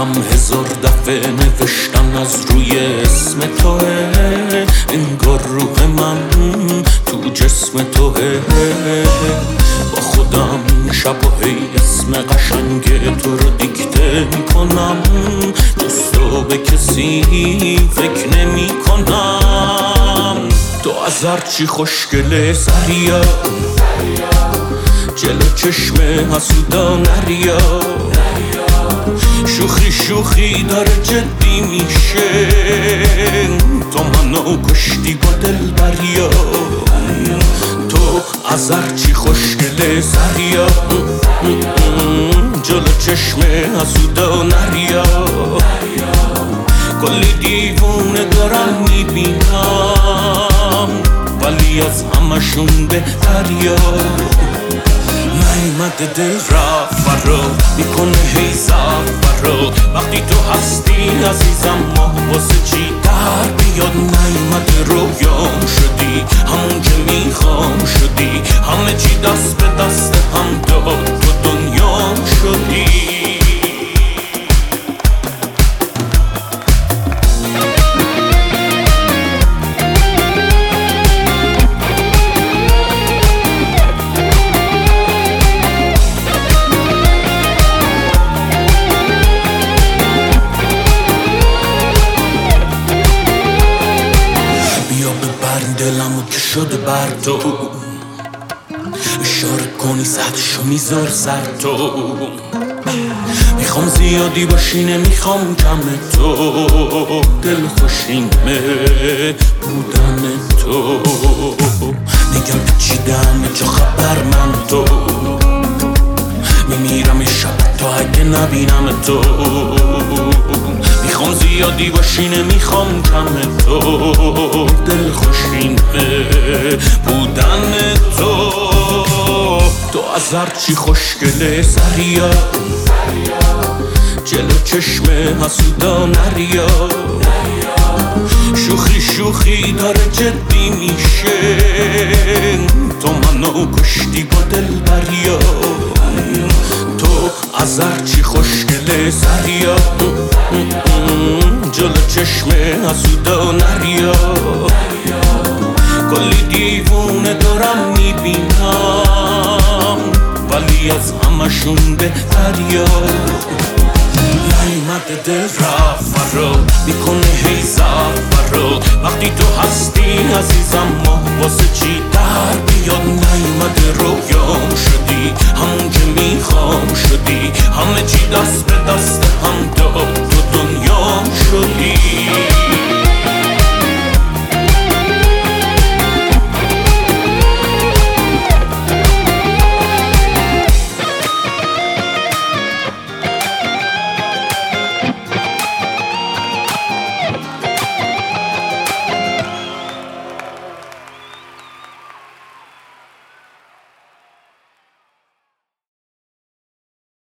لبم هزار دفعه نوشتن از روی اسم توه، انگار روح من تو جسم توه. با خودم شب و هی اسم قشنگ تو رو دیکته میکنم، جستو به کسی فکر نمی کنم. تو از هرچی خوشگله سریا، جلو چشم حسودا نریا، شوخی شوخی داره جدی میشه، تو منو کشتی با دل بریا. تو از هرچی خوشگله سریا، جلو چشم حسودا نریا، کلی دیوونه دارم میبینم، ولی از همشون بهتریا. نیمده دل رفت فرا میکنه هی فرا، وقتی تو هستی عزیزم ما واسه چی در بیاد. نیمده رویام شدی، همون که میخوام شدی، همه چی دست به دست هم داد، تو دنیام شدی. دلمو که شده بر تو، اشاره کنی سطحشو میذار سر تو. میخوام زیادی باشی نمیخوام کم تو، دل خوشینمه بودن تو. میگم پیچیدم چه خبر من تو، میمیرم شب تا اگه نبینم تو. میخوام زیادی باشی نمیخوام کم تو، دل خوشینمه بودن تو. تو از هرچی خوشگله سریا، جلو چشم حسودا نریا، شوخی شوخی داره جدی میشه، تو منو کشتی با دل بریا. تو از هرچی خوشگله سریا، جلو چشم حسودا نریا، کلی دیوونه دارم میبینم، ولی از همشون بهتریا. نیمده دل رفت فرا میکنه هی فرا، وقتی تو هستی عزیزم ما واسه چی در بیاد. نیمده